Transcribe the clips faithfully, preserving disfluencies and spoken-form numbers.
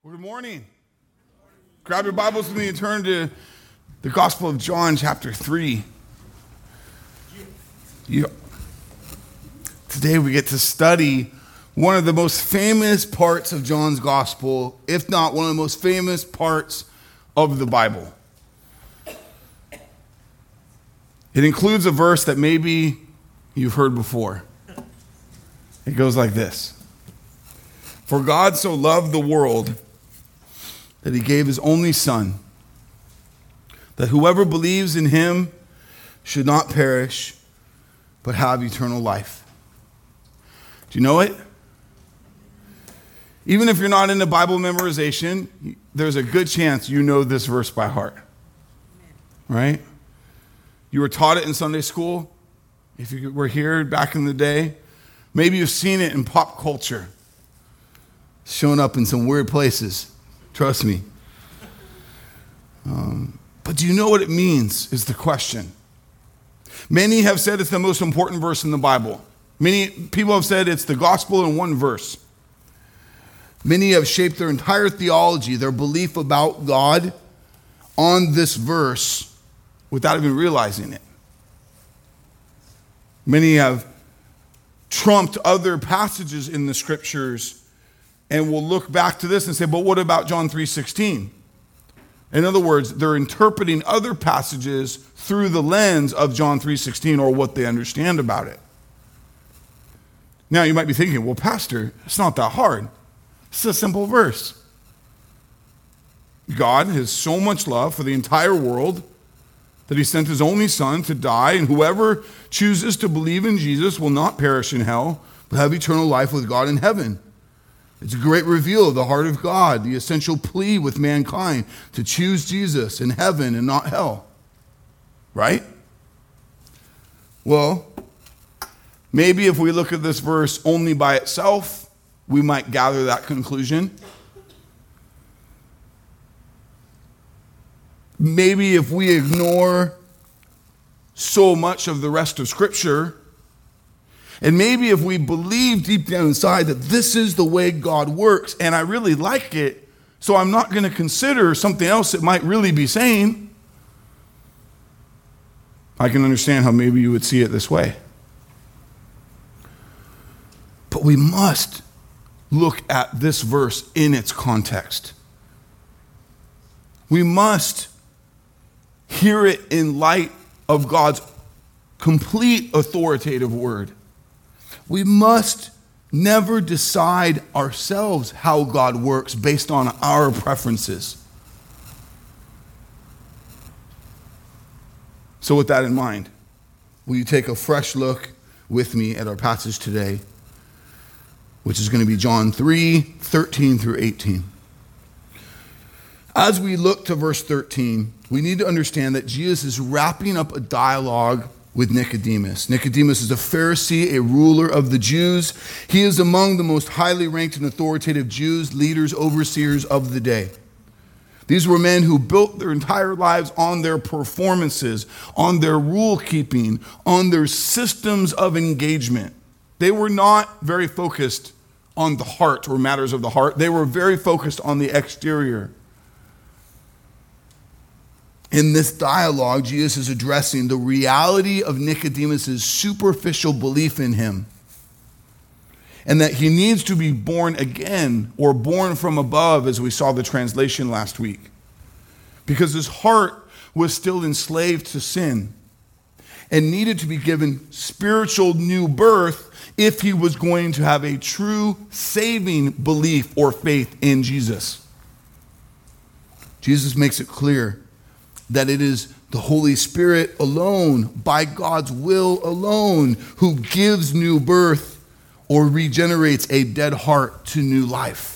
Well, good morning. Grab your Bibles with me and turn to the Gospel of John, chapter three. Yeah. Today we get to study one of the most famous parts of John's Gospel, if not one of the most famous parts of the Bible. It includes a verse that maybe you've heard before. It goes like this. For God so loved the world that he gave his only Son, that whoever believes in him should not perish, but have eternal life. Do you know it? Even if you're not into Bible memorization, there's a good chance you know this verse by heart. Right? You were taught it in Sunday school. If you were here back in the day, maybe you've seen it in pop culture. It's shown up in some weird places. Trust me. Um, but do you know what it means is the question. Many have said it's the most important verse in the Bible. Many people have said it's the gospel in one verse. Many have shaped their entire theology, their belief about God, on this verse without even realizing it. Many have trumped other passages in the scriptures and will look back to this and say, but what about John three sixteen? In other words, they're interpreting other passages through the lens of John three sixteen or what they understand about it. Now you might be thinking, well, Pastor, it's not that hard. It's a simple verse. God has so much love for the entire world that he sent his only Son to die, and whoever chooses to believe in Jesus will not perish in hell, but have eternal life with God in heaven. It's a great reveal of the heart of God, the essential plea with mankind to choose Jesus in heaven and not hell. Right? Well, maybe if we look at this verse only by itself, we might gather that conclusion. Maybe if we ignore so much of the rest of Scripture, and maybe if we believe deep down inside that this is the way God works, and I really like it, so I'm not going to consider something else it might really be saying, I can understand how maybe you would see it this way. But we must look at this verse in its context. We must hear it in light of God's complete authoritative word. We must never decide ourselves how God works based on our preferences. So with that in mind, will you take a fresh look with me at our passage today, which is going to be John three, thirteen through eighteen. As we look to verse thirteen, we need to understand that Jesus is wrapping up a dialogue with Nicodemus. Nicodemus is a Pharisee, a ruler of the Jews. He is among the most highly ranked and authoritative Jews, leaders, overseers of the day. These were men who built their entire lives on their performances, on their rule keeping, on their systems of engagement. They were not very focused on the heart or matters of the heart. They were very focused on the exterior. In this dialogue, Jesus is addressing the reality of Nicodemus' superficial belief in him, and that he needs to be born again, or born from above, as we saw the translation last week, because his heart was still enslaved to sin and needed to be given spiritual new birth if he was going to have a true saving belief or faith in Jesus. Jesus makes it clear that it is the Holy Spirit alone, by God's will alone, who gives new birth or regenerates a dead heart to new life.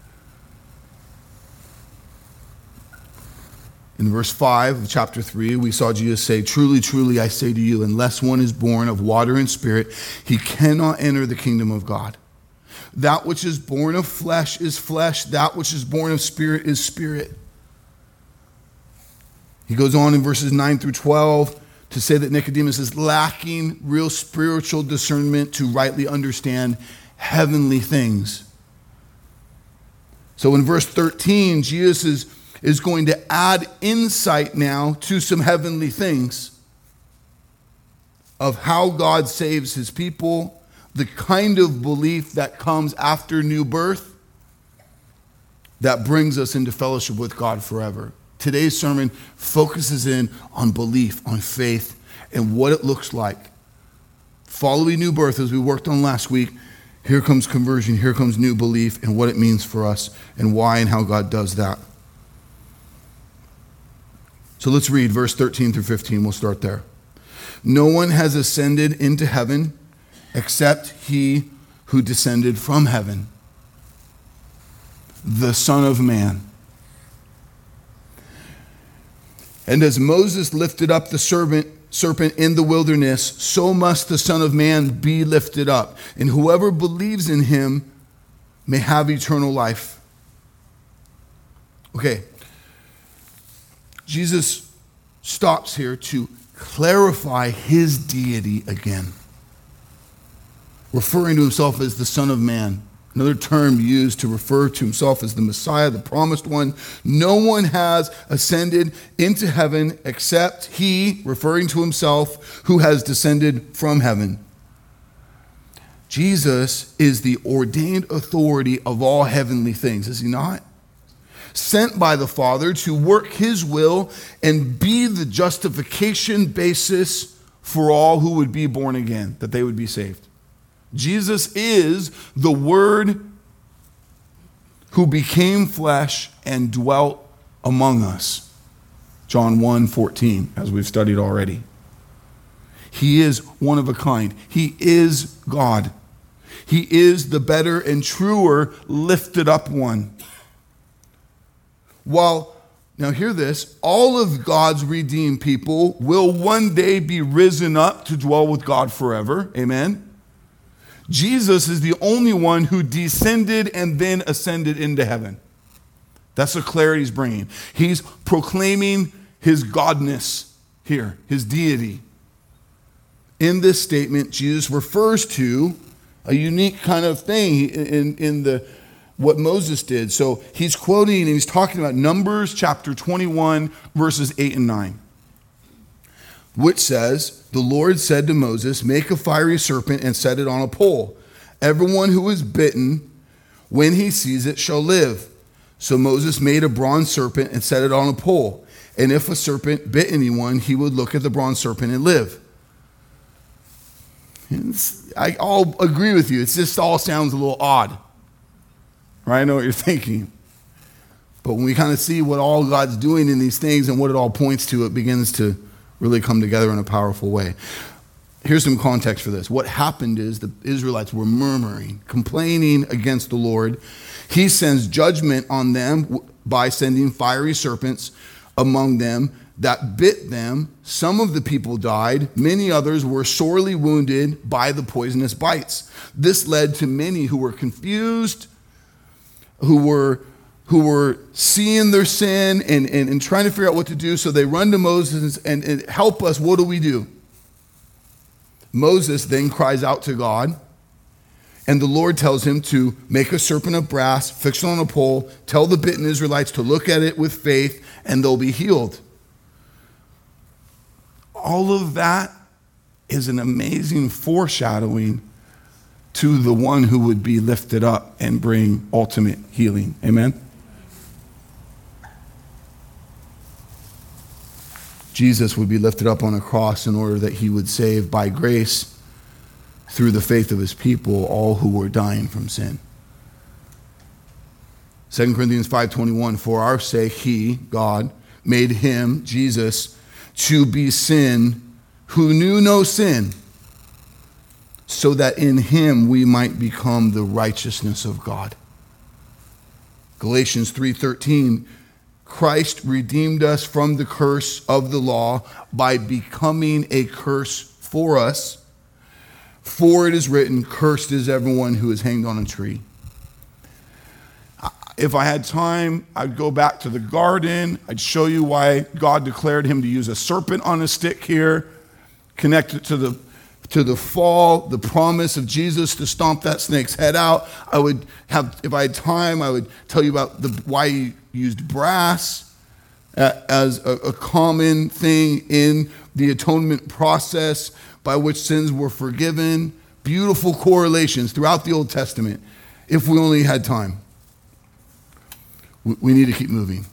In verse five of chapter three, we saw Jesus say, "Truly, truly, I say to you, unless one is born of water and spirit, he cannot enter the kingdom of God. That which is born of flesh is flesh, that which is born of spirit is spirit." He goes on in verses nine through twelve to say that Nicodemus is lacking real spiritual discernment to rightly understand heavenly things. So in verse thirteen, Jesus is, is going to add insight now to some heavenly things of how God saves his people, the kind of belief that comes after new birth that brings us into fellowship with God forever. Today's sermon focuses in on belief, on faith, and what it looks like. Following new birth, as we worked on last week, here comes conversion, here comes new belief, and what it means for us, and why and how God does that. So let's read verse thirteen through fifteen. We'll start there. No one has ascended into heaven except he who descended from heaven, the Son of Man. And as Moses lifted up the serpent, serpent in the wilderness, so must the Son of Man be lifted up. And whoever believes in him may have eternal life. Okay. Jesus stops here to clarify his deity again, referring to himself as the Son of Man. Another term used to refer to himself as the Messiah, the promised one. No one has ascended into heaven except he, referring to himself, who has descended from heaven. Jesus is the ordained authority of all heavenly things, is he not? Sent by the Father to work his will and be the justification basis for all who would be born again, that they would be saved. Jesus is the Word who became flesh and dwelt among us. John one fourteen, as we've studied already. He is one of a kind. He is God. He is the better and truer lifted up one. While, now hear this, all of God's redeemed people will one day be risen up to dwell with God forever. Amen. Jesus is the only one who descended and then ascended into heaven. That's the clarity he's bringing. He's proclaiming his godness here, his deity. In this statement, Jesus refers to a unique kind of thing in, in the what Moses did. So he's quoting and he's talking about Numbers chapter twenty-one, verses eight and nine. Which says, the Lord said to Moses, make a fiery serpent and set it on a pole. Everyone who is bitten, when he sees it, shall live. So Moses made a bronze serpent and set it on a pole. And if a serpent bit anyone, he would look at the bronze serpent and live. It's, I all agree with you. It just all sounds a little odd. Right? I know what you're thinking. But when we kind of see what all God's doing in these things and what it all points to, it begins to really come together in a powerful way. Here's some context for this. What happened is the Israelites were murmuring, complaining against the Lord. He sends judgment on them by sending fiery serpents among them that bit them. Some of the people died. Many others were sorely wounded by the poisonous bites. This led to many who were confused, who were who were seeing their sin and, and, and trying to figure out what to do. So they run to Moses and, and help us. What do we do? Moses then cries out to God, and the Lord tells him to make a serpent of brass, fix it on a pole, tell the bitten Israelites to look at it with faith, and they'll be healed. All of that is an amazing foreshadowing to the one who would be lifted up and bring ultimate healing. Amen? Jesus would be lifted up on a cross in order that he would save by grace through the faith of his people all who were dying from sin. Second Corinthians five twenty-one, for our sake he, God, made him, Jesus, to be sin who knew no sin, so that in him we might become the righteousness of God. Galatians three thirteen, Christ redeemed us from the curse of the law by becoming a curse for us. For it is written, cursed is everyone who is hanged on a tree. If I had time, I'd go back to the garden. I'd show you why God declared him to use a serpent on a stick here, connect it to the to the fall, the promise of Jesus to stomp that snake's head out. I would have, if I had time, I would tell you about the, why he used brass as a, a common thing in the atonement process by which sins were forgiven. Beautiful correlations throughout the Old Testament, if we only had time. We, we need to keep moving.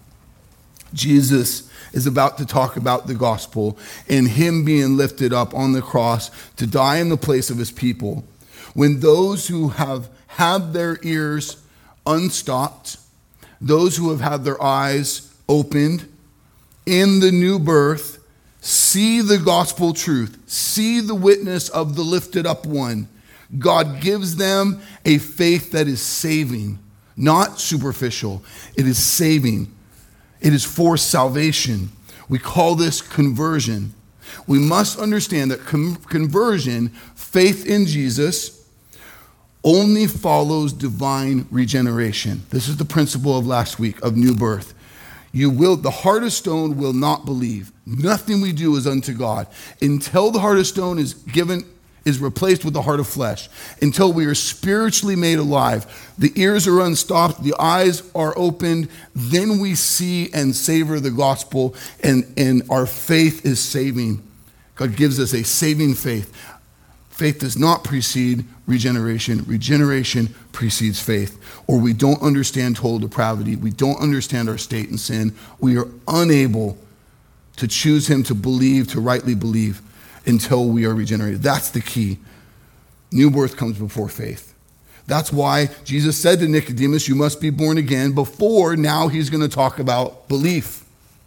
Jesus is about to talk about the gospel and him being lifted up on the cross to die in the place of his people. When those who have had their ears unstopped, those who have had their eyes opened in the new birth, see the gospel truth, see the witness of the lifted up one, God gives them a faith that is saving, not superficial. It is saving. It is for salvation. We call this conversion. We must understand that com- conversion, faith in Jesus, only follows divine regeneration. This is the principle of last week of new birth. You will, the heart of stone will not believe. Nothing we do is unto God. Until the heart of stone is given, is replaced with the heart of flesh. Until we are spiritually made alive. The ears are unstopped, the eyes are opened, then we see and savor the gospel, and, and our faith is saving. God gives us a saving faith. Faith does not precede regeneration. Regeneration precedes faith. Or we don't understand total depravity. We don't understand our state in sin. We are unable to choose him, to believe, to rightly believe until we are regenerated. That's the key. New birth comes before faith. That's why Jesus said to Nicodemus, you must be born again, before now he's going to talk about belief.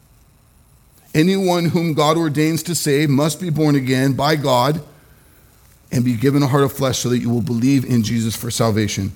Anyone whom God ordains to save must be born again by God and be given a heart of flesh so that you will believe in Jesus for salvation.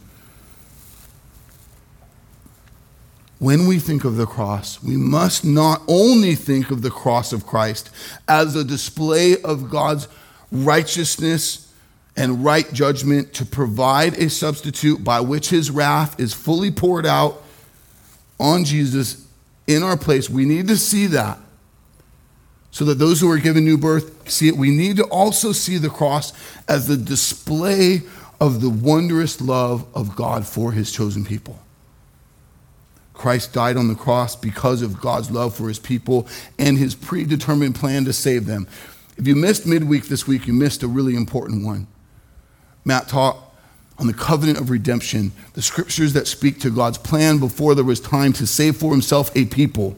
When we think of the cross, we must not only think of the cross of Christ as a display of God's righteousness and right judgment to provide a substitute by which his wrath is fully poured out on Jesus in our place. We need to see that so that those who are given new birth see it. We need to also see the cross as the display of the wondrous love of God for his chosen people. Christ died on the cross because of God's love for his people and his predetermined plan to save them. If you missed midweek this week, you missed a really important one. Matt taught on the covenant of redemption, the scriptures that speak to God's plan before there was time to save for himself a people.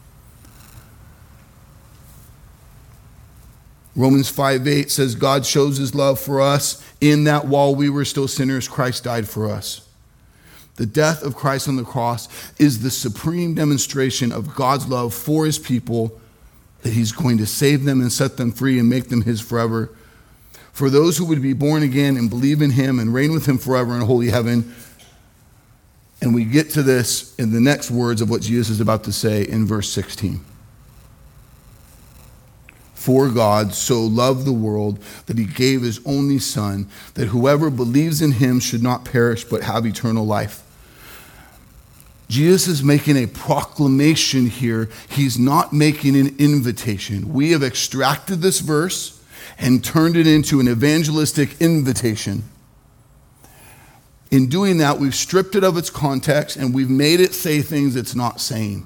Romans five eight says God shows his love for us in that while we were still sinners, Christ died for us. The death of Christ on the cross is the supreme demonstration of God's love for his people, that he's going to save them and set them free and make them his forever. For those who would be born again and believe in him and reign with him forever in holy heaven. And we get to this in the next words of what Jesus is about to say in verse sixteen. For God so loved the world that he gave his only son, that whoever believes in him should not perish but have eternal life. Jesus is making a proclamation here. He's not making an invitation. We have extracted this verse and turned it into an evangelistic invitation. In doing that, we've stripped it of its context and we've made it say things it's not saying.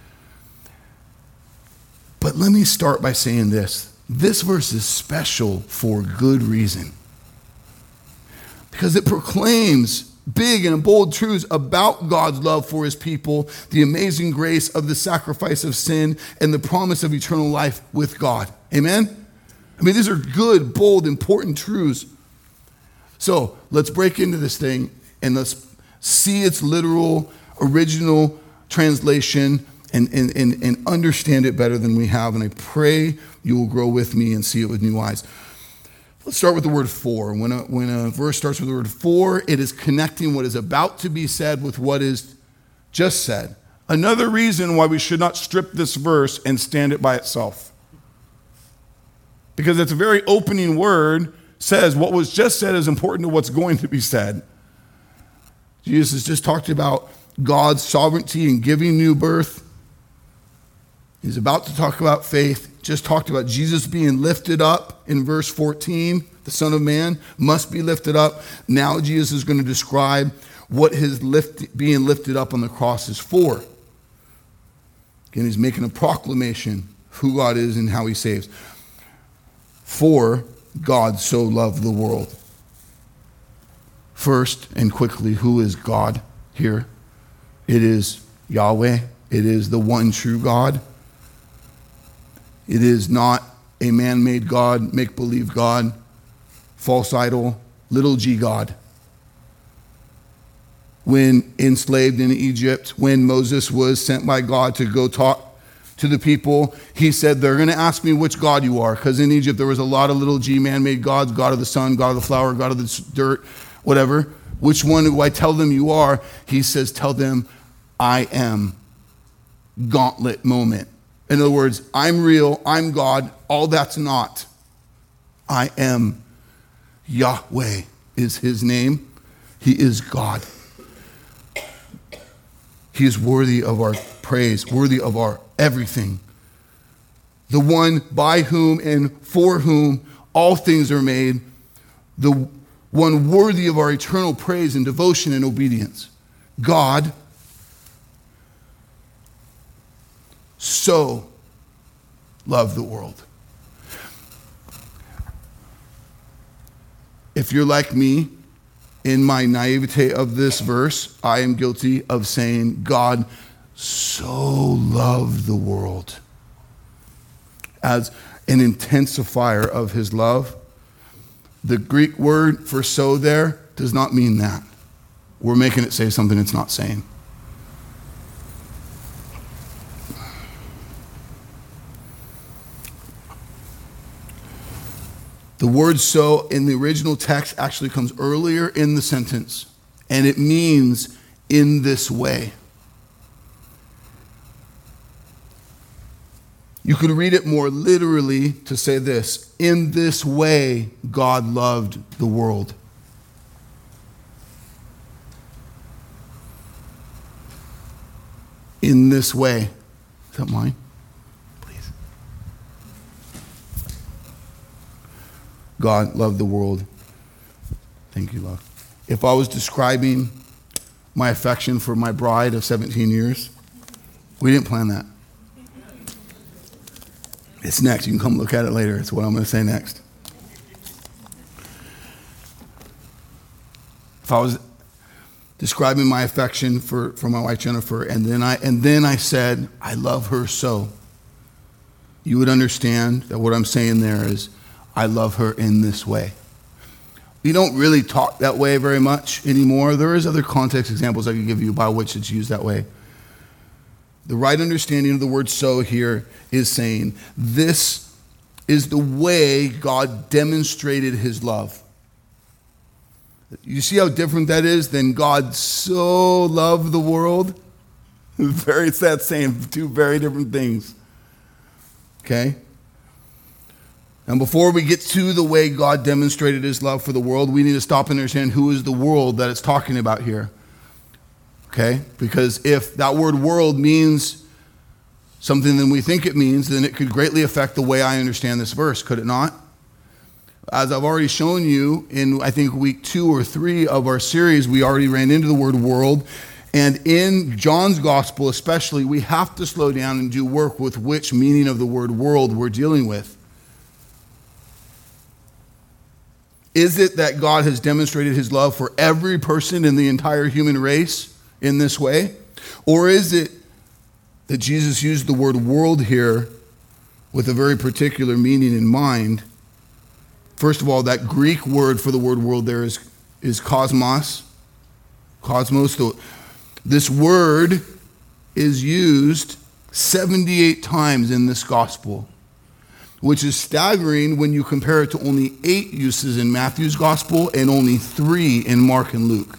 But let me start by saying this. This verse is special for good reason. Because it proclaims big and bold truths about God's love for his people, the amazing grace of the sacrifice of sin, and the promise of eternal life with God. Amen? I mean, these are good, bold, important truths. So let's break into this thing and let's see its literal, original translation and, and, and, and understand it better than we have. And I pray you will grow with me and see it with new eyes. Let's start with the word for. When a, when a verse starts with the word for, it is connecting what is about to be said with what is just said. Another reason why we should not strip this verse and stand it by itself. Because its very opening word says what was just said is important to what's going to be said. Jesus has just talked about God's sovereignty in giving new birth. He's about to talk about faith. just talked about Jesus being lifted up in verse fourteen. The Son of Man must be lifted up. Now Jesus is going to describe what his lift, being lifted up on the cross is for. Again, he's making a proclamation of who God is and how he saves. For God so loved the world. First and quickly, who is God here? It is Yahweh. It is the one true God. It is not a man-made God, make-believe God, false idol, little g God. When enslaved in Egypt, when Moses was sent by God to go talk to the people, he said, they're going to ask me which God you are, because in Egypt there was a lot of little g man-made gods, God of the sun, God of the flower, God of the dirt, whatever. Which one do I tell them you are? He says, tell them I am. Gauntlet moment. In other words, I'm real, I'm God, all that's not. I am. Yahweh is his name. He is God. He is worthy of our praise, worthy of our everything. The one by whom and for whom all things are made, the one worthy of our eternal praise and devotion and obedience. God so loved the world. If you're like me, in my naivete of this verse, I am guilty of saying God so loved the world as an intensifier of his love. The Greek word for so there does not mean that. We're making it say something it's not saying. The word so in the original text actually comes earlier in the sentence, and it means in this way. You could read it more literally to say this: in this way, God loved the world. In this way. Is that mine? Please. God loved the world. Thank you, love. If I was describing my affection for my bride of seventeen years, we didn't plan that. It's next. You can come look at it later. It's what I'm going to say next. If I was describing my affection for, for my wife Jennifer, and then I and then I said, I love her so, you would understand that what I'm saying there is, I love her in this way. We don't really talk that way very much anymore. There is other context examples I could give you by which it's used that way. The right understanding of the word so here is saying, this is the way God demonstrated his love. You see how different that is than God so loved the world? Very, it's that saying two very different things. Okay? And before we get to the way God demonstrated his love for the world, we need to stop and understand who is the world that it's talking about here. Okay? Because if that word world means something than we think it means, then it could greatly affect the way I understand this verse, could it not? As I've already shown you in, I think, week two or three of our series, we already ran into the word world. And in John's gospel especially, we have to slow down and do work with which meaning of the word world we're dealing with. Is it that God has demonstrated his love for every person in the entire human race in this way? Or is it that Jesus used the word world here with a very particular meaning in mind? First of all, that Greek word for the word world there is, is cosmos. Cosmos. This word is used seventy-eight times in this gospel, which is staggering when you compare it to only eight uses in Matthew's gospel and only three in Mark and Luke.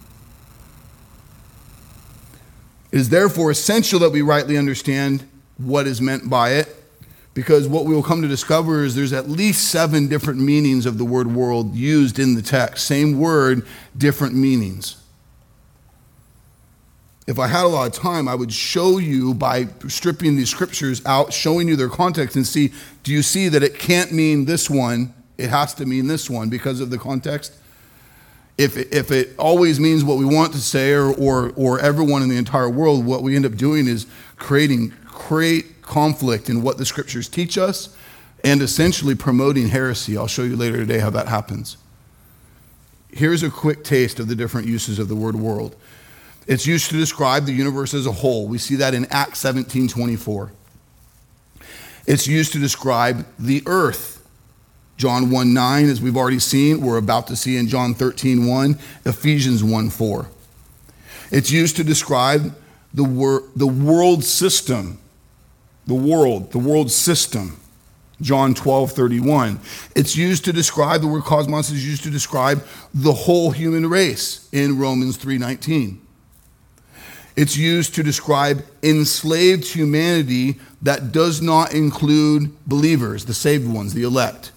It is therefore essential that we rightly understand what is meant by it, because what we will come to discover is there's at least seven different meanings of the word world used in the text. Same word, different meanings. if I had a lot of time, I would show you by stripping these scriptures out, showing you their context, and see, do you see that it can't mean this one, it has to mean this one because of the context? If it, if it always means what we want to say, or, or or everyone in the entire world, what we end up doing is creating create conflict in what the scriptures teach us, and essentially promoting heresy. I'll show you later today how that happens. Here's a quick taste of the different uses of the word world. It's used to describe the universe as a whole. We see that in Acts seventeen twenty-four. It's used to describe the earth. John one nine, as we've already seen, we're about to see in John thirteen one, Ephesians one four. It's used to describe the, wor- the world system, the world, the world system, John twelve thirty-one. It's used to describe, the word cosmos is used to describe the whole human race in Romans three nineteen. It's used to describe enslaved humanity that does not include believers, the saved ones, the elect.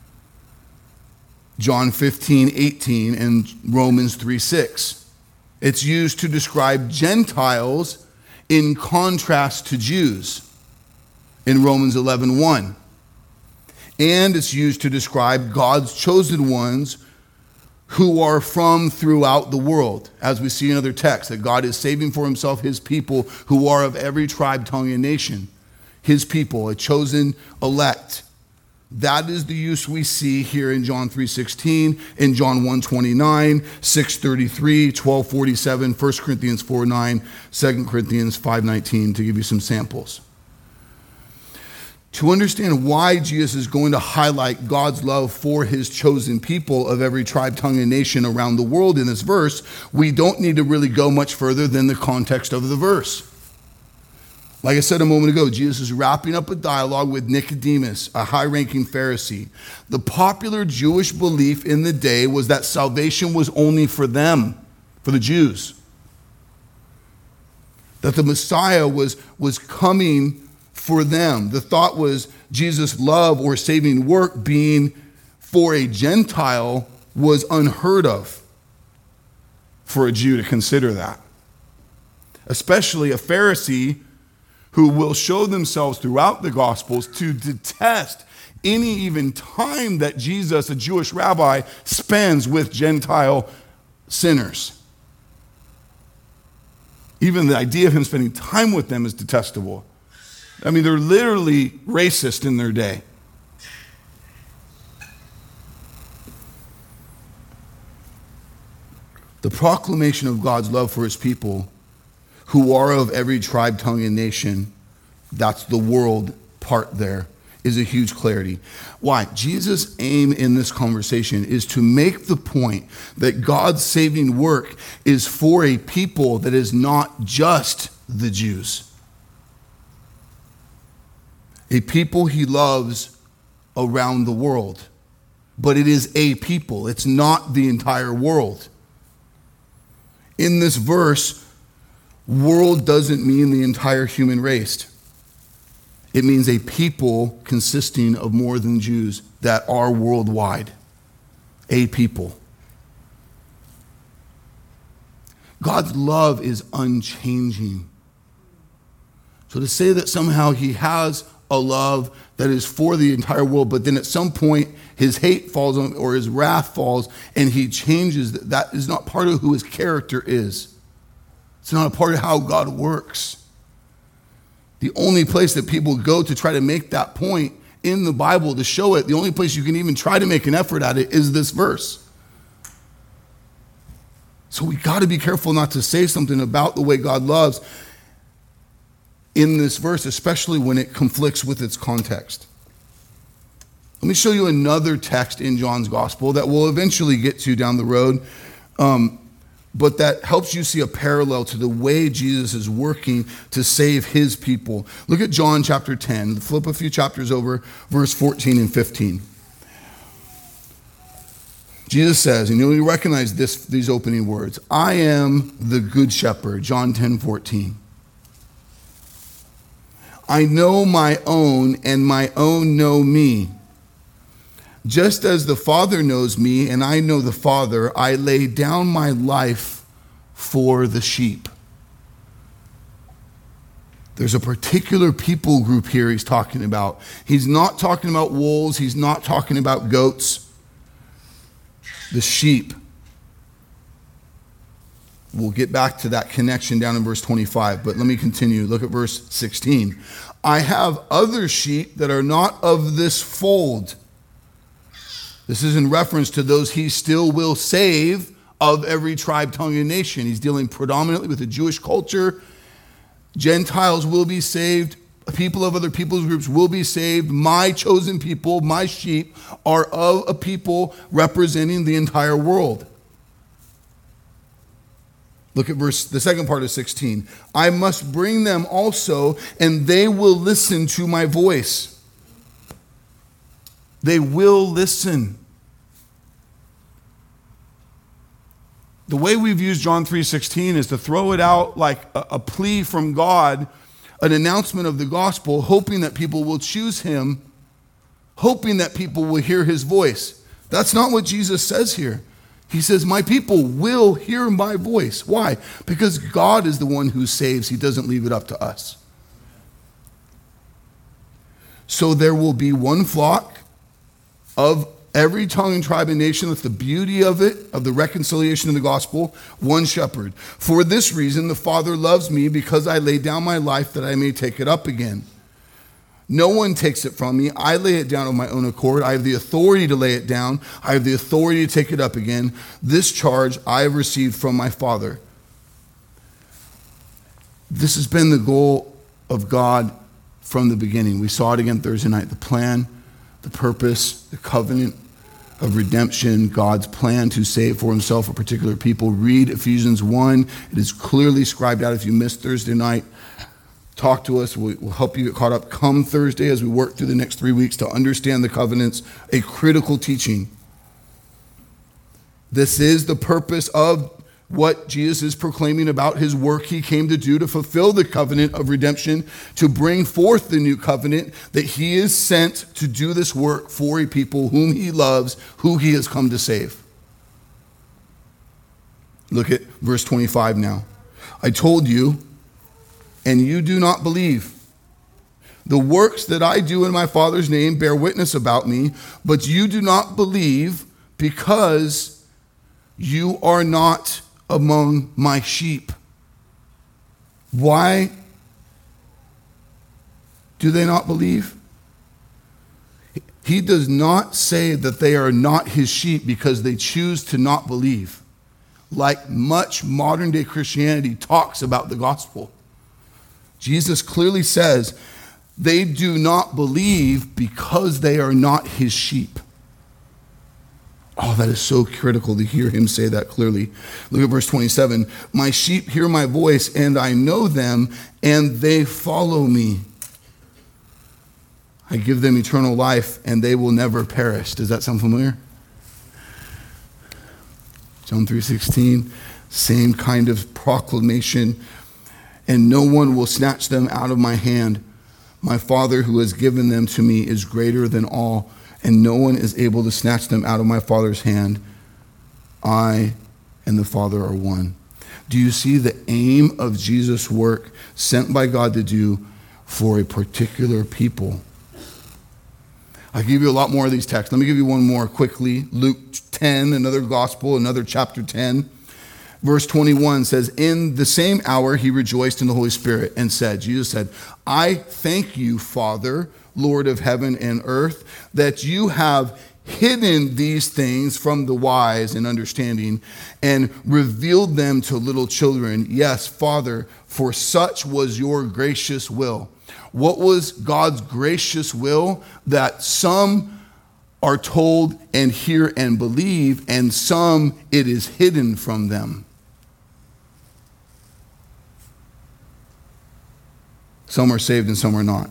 John fifteen eighteen and Romans three six. It's used to describe Gentiles in contrast to Jews in Romans eleven one. And it's used to describe God's chosen ones who are from throughout the world, as we see in other texts, that God is saving for himself his people who are of every tribe, tongue, and nation. His people, a chosen elect. That is the use we see here in John three sixteen, in John one twenty-nine, six thirty-three, twelve forty-seven, First Corinthians four nine, Second Corinthians five nineteen, to give you some samples. To understand why Jesus is going to highlight God's love for his chosen people of every tribe, tongue, and nation around the world in this verse, we don't need to really go much further than the context of the verse. Like I said a moment ago, Jesus is wrapping up a dialogue with Nicodemus, a high-ranking Pharisee. The popular Jewish belief in the day was that salvation was only for them, for the Jews. That the Messiah was, was coming for them. The thought was Jesus' love or saving work being for a Gentile was unheard of for a Jew to consider that. Especially a Pharisee who will show themselves throughout the Gospels to detest any even time that Jesus, a Jewish rabbi, spends with Gentile sinners. Even the idea of him spending time with them is detestable. I mean, they're literally racist in their day. The proclamation of God's love for his people who are of every tribe, tongue, and nation, that's the world part there, is a huge clarity. Why? Jesus' aim in this conversation is to make the point that God's saving work is for a people that is not just the Jews. A people he loves around the world. But it is a people. It's not the entire world. In this verse, world doesn't mean the entire human race. It means a people consisting of more than Jews that are worldwide. A people. God's love is unchanging. So to say that somehow he has a love that is for the entire world, but then at some point his hate falls on, or his wrath falls, and he changes, that, that is not part of who his character is. It's not a part of how God works. The only place that people go to try to make that point in the Bible, to show it, the only place you can even try to make an effort at it is this verse. So we got to be careful not to say something about the way God loves in this verse, especially when it conflicts with its context. Let me show you another text in John's gospel that we'll eventually get to down the road. Um, but that helps you see a parallel to the way Jesus is working to save his people. Look at John chapter ten. Flip a few chapters over, verse fourteen and fifteen. Jesus says, and you'll recognize this, these opening words, I am the good shepherd, John ten fourteen. I know my own, and my own know me. Just as the Father knows me, and I know the Father, I lay down my life for the sheep. There's a particular people group here he's talking about. He's not talking about wolves. He's not talking about goats. The sheep. We'll get back to that connection down in verse twenty-five, but let me continue. Look at verse sixteen. I have other sheep that are not of this fold. This is in reference to those he still will save of every tribe, tongue, and nation. He's dealing predominantly with the Jewish culture. Gentiles will be saved. People of other people's groups will be saved. My chosen people, my sheep, are of a people representing the entire world. Look at verse, the second part of sixteen. I must bring them also, and they will listen to my voice. They will listen. The way we've used John three sixteen is to throw it out like a, a plea from God, an announcement of the gospel, hoping that people will choose him, hoping that people will hear his voice. That's not what Jesus says here. He says, my people will hear my voice. Why? Because God is the one who saves. He doesn't leave it up to us. So there will be one flock of every tongue and tribe and nation. That's the beauty of it, of the reconciliation of the gospel. One shepherd. For this reason, the Father loves me, because I lay down my life that I may take it up again. No one takes it from me. I lay it down of my own accord. I have the authority to lay it down. I have the authority to take it up again. This charge I have received from my Father. This has been the goal of God from the beginning. We saw it again Thursday night. The plan, the purpose, the covenant of redemption, God's plan to save for himself a particular people. Read Ephesians one. It is clearly scribed out. If you missed Thursday night, talk to us. We'll help you get caught up. Come Thursday as we work through the next three weeks to understand the covenants, a critical teaching. This is the purpose of what Jesus is proclaiming about his work he came to do to fulfill the covenant of redemption, to bring forth the new covenant, that he is sent to do this work for a people whom he loves, who he has come to save. Look at verse twenty-five now. I told you, and you do not believe. The works that I do in my Father's name bear witness about me, but you do not believe because you are not among my sheep. Why do they not believe? He does not say that they are not his sheep because they choose to not believe, like much modern day Christianity talks about the gospel. Jesus clearly says they do not believe because they are not his sheep. Oh, that is so critical to hear him say that clearly. Look at verse twenty-seven. My sheep hear my voice, and I know them, and they follow me. I give them eternal life, and they will never perish. Does that sound familiar? John three sixteen, same kind of proclamation. And no one will snatch them out of my hand. My Father who has given them to me is greater than all, and no one is able to snatch them out of my Father's hand. I and the Father are one. Do you see the aim of Jesus' work sent by God to do for a particular people? I'll give you a lot more of these texts. Let me give you one more quickly. Luke ten, another gospel, another chapter ten. Verse twenty-one says, in the same hour he rejoiced in the Holy Spirit and said, Jesus said, I thank you, Father, Lord of heaven and earth, that you have hidden these things from the wise and understanding and revealed them to little children. Yes, Father, for such was your gracious will. What was God's gracious will? That some are told and hear and believe, and some it is hidden from them. Some are saved and some are not.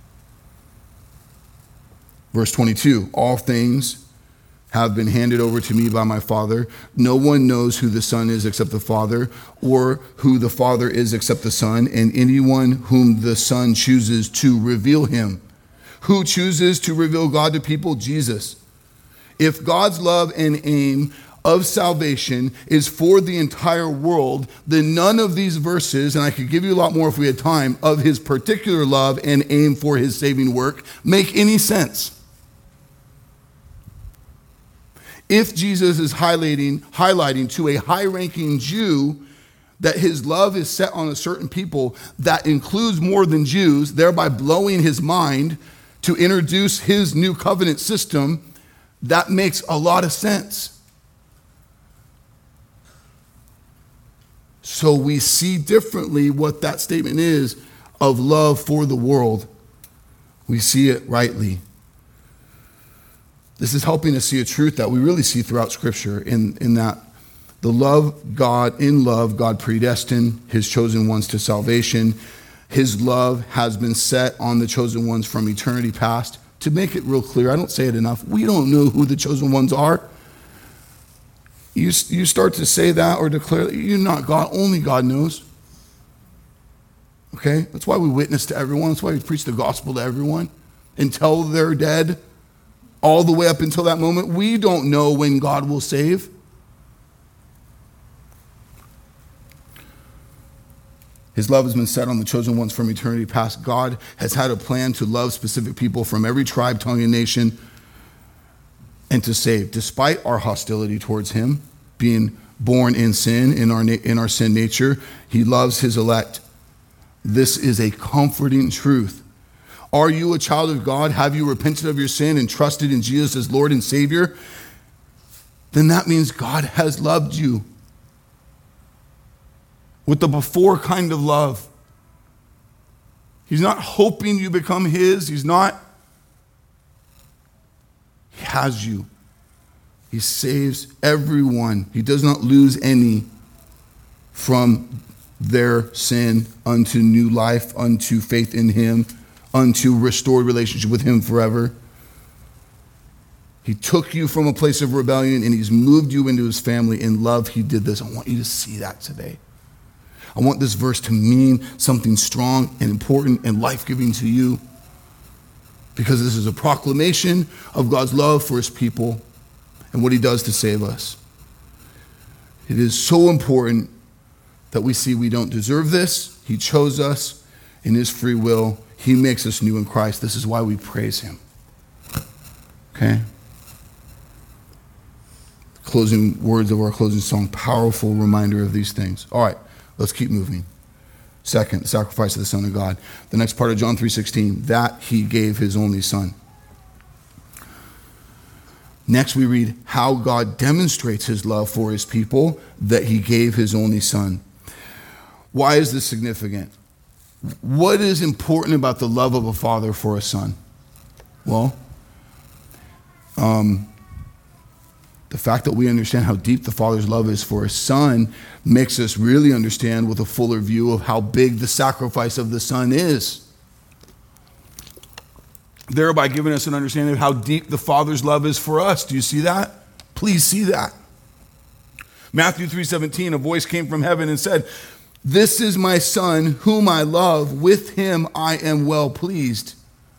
Verse twenty-two, all things have been handed over to me by my Father. No one knows who the Son is except the Father, or who the Father is except the Son, and anyone whom the Son chooses to reveal him. Who chooses to reveal God to people? Jesus. If God's love and aim of salvation is for the entire world, then none of these verses, and I could give you a lot more if we had time, of his particular love and aim for his saving work make any sense. If Jesus is highlighting, highlighting to a high-ranking Jew that his love is set on a certain people that includes more than Jews, thereby blowing his mind to introduce his new covenant system, that makes a lot of sense. So we see differently what that statement is of love for the world. We see it rightly. This is helping us see a truth that we really see throughout Scripture in, in that the love God, in love, God predestined his chosen ones to salvation. His love has been set on the chosen ones from eternity past. To make it real clear, I don't say it enough, we don't know who the chosen ones are. You, you start to say that or declare that you're not God, only God knows. Okay? That's why we witness to everyone. That's why we preach the gospel to everyone until they're dead. All the way up until that moment, we don't know when God will save. His love has been set on the chosen ones from eternity past. God has had a plan to love specific people from every tribe, tongue, and nation and to save. Despite our hostility towards him, being born in sin, in our, in our sin nature, he loves his elect. This is a comforting truth. Are you a child of God? Have you repented of your sin and trusted in Jesus as Lord and Savior? Then that means God has loved you with the before kind of love. He's not hoping you become his. He's not. He has you. He saves everyone. He does not lose any from their sin unto new life, unto faith in him, unto restored relationship with him forever. He took you from a place of rebellion and he's moved you into his family. In love, he did this. I want you to see that today. I want this verse to mean something strong and important and life-giving to you, because this is a proclamation of God's love for his people and what he does to save us. It is so important that we see we don't deserve this. He chose us in his free will. He makes us new in Christ. This is why we praise him. Okay? Closing words of our closing song, powerful reminder of these things. All right, let's keep moving. Second, the sacrifice of the Son of God. The next part of John three sixteen, that he gave his only son. Next we read how God demonstrates his love for his people, that he gave his only son. Why is this significant? What is important about the love of a father for a son? Well, um, the fact that we understand how deep the Father's love is for his Son makes us really understand with a fuller view of how big the sacrifice of the Son is. Thereby giving us an understanding of how deep the Father's love is for us. Do you see that? Please see that. Matthew three seventeen, a voice came from heaven and said, "This is my Son whom I love. With him I am well pleased."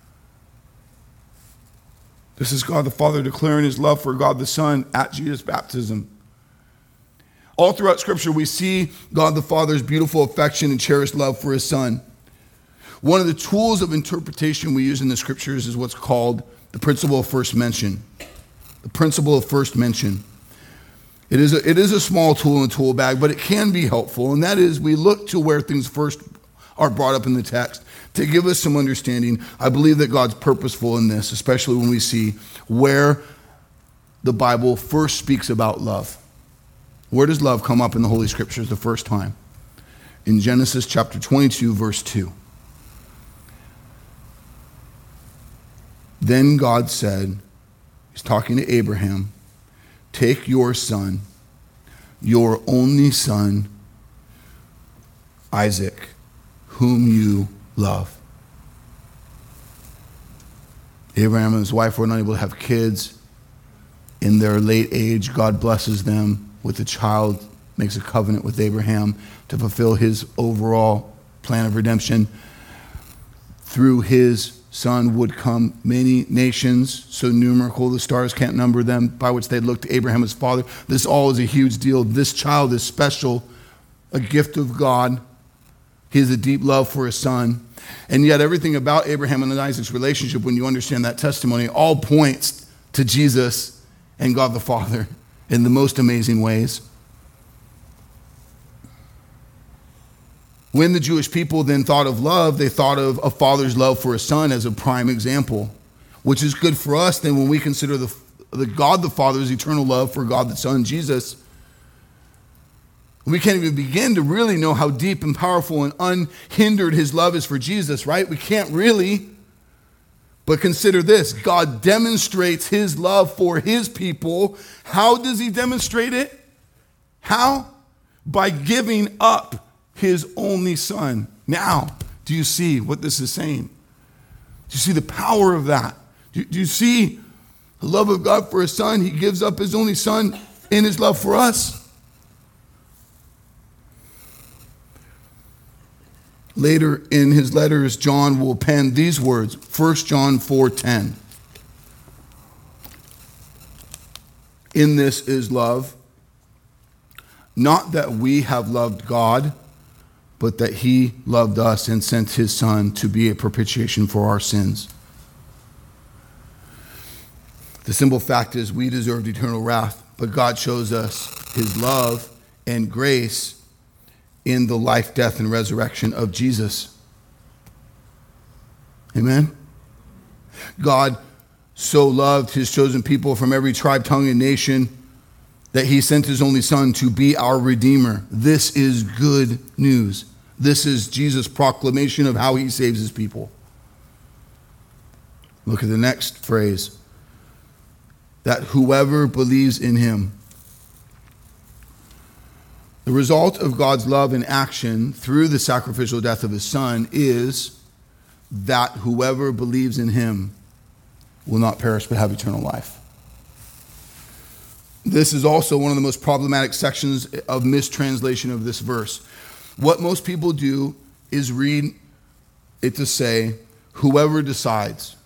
This is God the Father declaring his love for God the Son at Jesus' baptism. All throughout Scripture, we see God the Father's beautiful affection and cherished love for his Son. One of the tools of interpretation we use in the Scriptures is what's called the principle of first mention. The principle of first mention. It is a, it is a small tool in the tool bag, but it can be helpful, and that is we look to where things first are brought up in the text to give us some understanding. I believe that God's purposeful in this, especially when we see where the Bible first speaks about love. Where does love come up in the Holy Scriptures the first time? In Genesis chapter twenty-two, verse two. Then God said, he's talking to Abraham, "Take your son, your only son, Isaac, whom you love." Abraham and his wife were unable to have kids. In their late age, God blesses them with a child, makes a covenant with Abraham to fulfill his overall plan of redemption through his son would come many nations, so numerable the stars can't number them, by which they looked to Abraham as father. This all is a huge deal. This child is special, a gift of God. He has a deep love for his son. And yet everything about Abraham and Isaac's relationship, when you understand that testimony, all points to Jesus and God the Father in the most amazing ways. When the Jewish people then thought of love, they thought of a father's love for a son as a prime example, which is good for us then when we consider the, the God the Father's eternal love for God the Son, Jesus. We can't even begin to really know how deep and powerful and unhindered his love is for Jesus, right? We can't really. But consider this, God demonstrates his love for his people. How does he demonstrate it? How? By giving up his only son. Now, do you see what this is saying? Do you see the power of that? Do, do you see the love of God for his son? He gives up his only son in his love for us. Later in his letters, John will pen these words, First John four ten. In this is love, not that we have loved God, but that he loved us and sent his son to be a propitiation for our sins. The simple fact is we deserved eternal wrath, but God shows us his love and grace in the life, death, and resurrection of Jesus. Amen? God so loved his chosen people from every tribe, tongue, and nation that he sent his only son to be our Redeemer. This is good news. This is Jesus' proclamation of how he saves his people. Look at the next phrase. That whoever believes in him. The result of God's love in action through the sacrificial death of his son is that whoever believes in him will not perish but have eternal life. This is also one of the most problematic sections of mistranslation of this verse. What most people do is read it to say, whoever decides.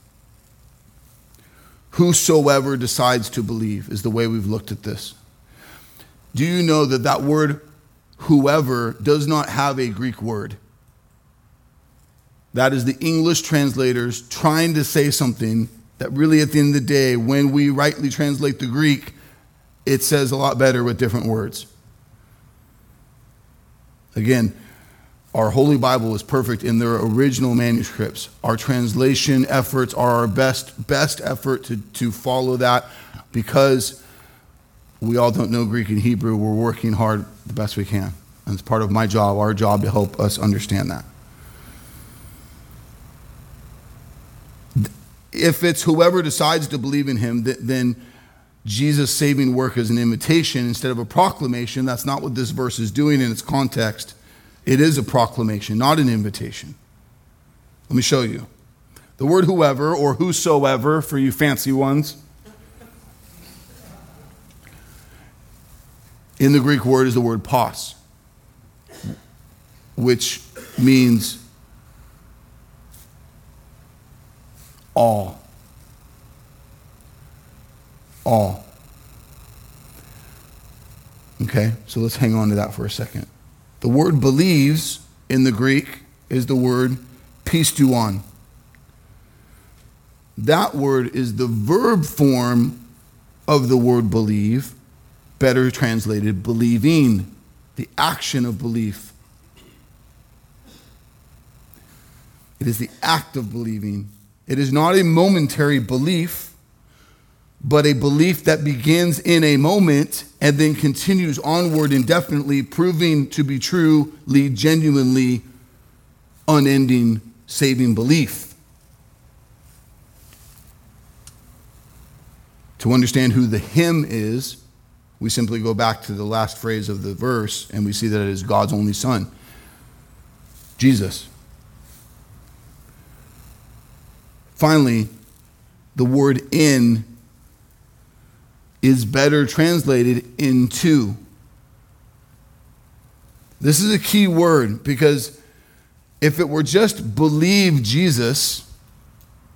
Whosoever decides to believe is the way we've looked at this. Do you know that that word whoever does not have a Greek word? That is the English translators trying to say something that really at the end of the day, when we rightly translate the Greek, it says a lot better with different words. Again, our Holy Bible is perfect in their original manuscripts. Our translation efforts are our best, best effort to, to follow that because we all don't know Greek and Hebrew. We're working hard the best we can. And it's part of my job, our job, to help us understand that. If it's whoever decides to believe in him, then Jesus' saving work is an invitation instead of a proclamation. That's not what this verse is doing in its context. It is a proclamation, not an invitation. Let me show you. The word whoever, or whosoever for you fancy ones, in the Greek word is the word pos, which means all. All. Okay, so let's hang on to that for a second. The word believes in the Greek is the word pisteuon. That word is the verb form of the word believe, better translated believing, the action of belief. It is the act of believing. It is not a momentary belief, but a belief that begins in a moment and then continues onward indefinitely, proving to be truly, genuinely, unending, saving belief. To understand who the him is, we simply go back to the last phrase of the verse, and we see that it is God's only Son, Jesus. Finally, the word in is better translated into. This is a key word because if it were just believe Jesus,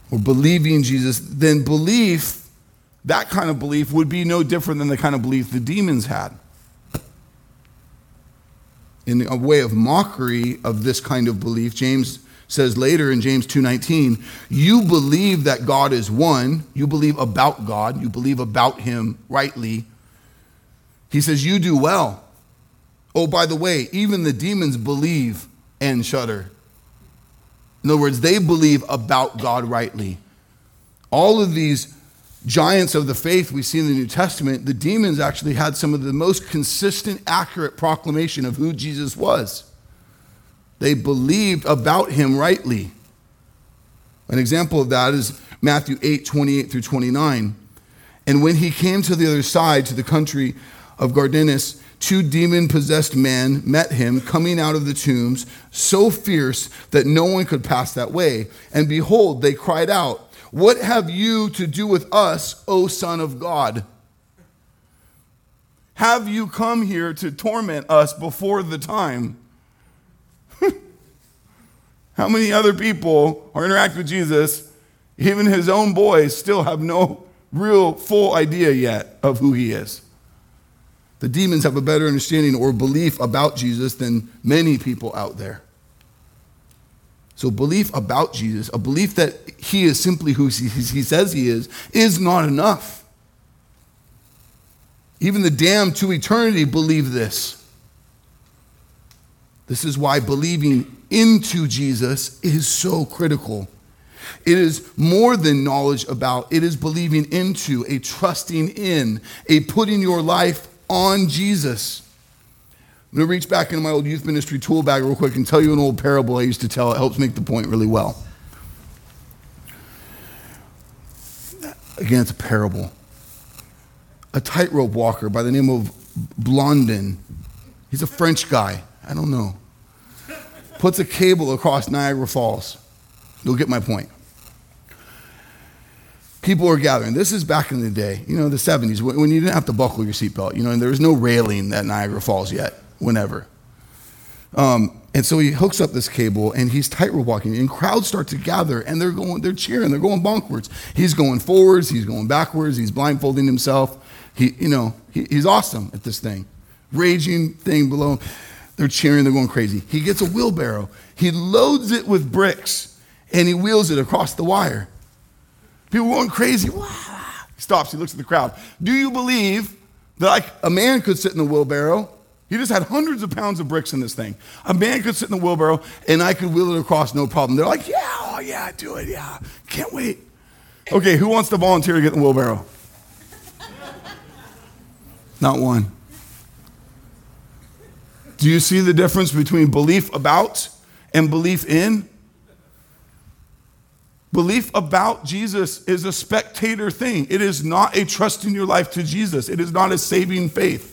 or believing Jesus, then belief, that kind of belief, would be no different than the kind of belief the demons had. In a way of mockery of this kind of belief, James says later in James two nineteen, you believe that God is one, you believe about God, you believe about him rightly. He says, you do well. Oh, by the way, even the demons believe and shudder. In other words, they believe about God rightly. All of these giants of the faith we see in the New Testament, the demons actually had some of the most consistent, accurate proclamation of who Jesus was. They believed about him rightly. An example of that is Matthew eight, twenty-eight through twenty-nine. And when he came to the other side, to the country of Gardenus, two demon-possessed men met him coming out of the tombs, so fierce that no one could pass that way. And behold, they cried out, what have you to do with us, O Son of God? Have you come here to torment us before the time? How many other people are interacting with Jesus, even his own boys, still have no real full idea yet of who he is? The demons have a better understanding or belief about Jesus than many people out there. So belief about Jesus, a belief that he is simply who he says he is, is not enough. Even the damned to eternity believe this. This is why believing into Jesus is so critical. It is more than knowledge about, it is believing into, a trusting in, a putting your life on Jesus. I'm going to reach back into my old youth ministry tool bag real quick and tell you an old parable I used to tell. It helps make the point really well. Again, it's a parable. A tightrope walker by the name of Blondin. He's a French guy. I don't know. Puts a cable across Niagara Falls. You'll get my point. People are gathering. This is back in the day, you know, the seventies, when you didn't have to buckle your seatbelt, you know, and there was no railing at Niagara Falls yet, whenever. Um, and so he hooks up this cable, and he's tightrope walking, and crowds start to gather, and they're going, they're cheering, they're going bonkwards. He's going forwards, he's going backwards, he's blindfolding himself. He, you know, he, he's awesome at this thing. Raging thing below. They're cheering, they're going crazy. He gets a wheelbarrow. He loads it with bricks, and he wheels it across the wire. People are going crazy. Wow. He stops, he looks at the crowd. Do you believe that like a man could sit in the wheelbarrow? He just had hundreds of pounds of bricks in this thing. A man could sit in the wheelbarrow, and I could wheel it across, no problem. They're like, yeah, oh yeah, do it, yeah. Can't wait. Okay, who wants to volunteer to get in the wheelbarrow? Not one. Do you see the difference between belief about and belief in? Belief about Jesus is a spectator thing. It is not a trusting your life to Jesus. It is not a saving faith.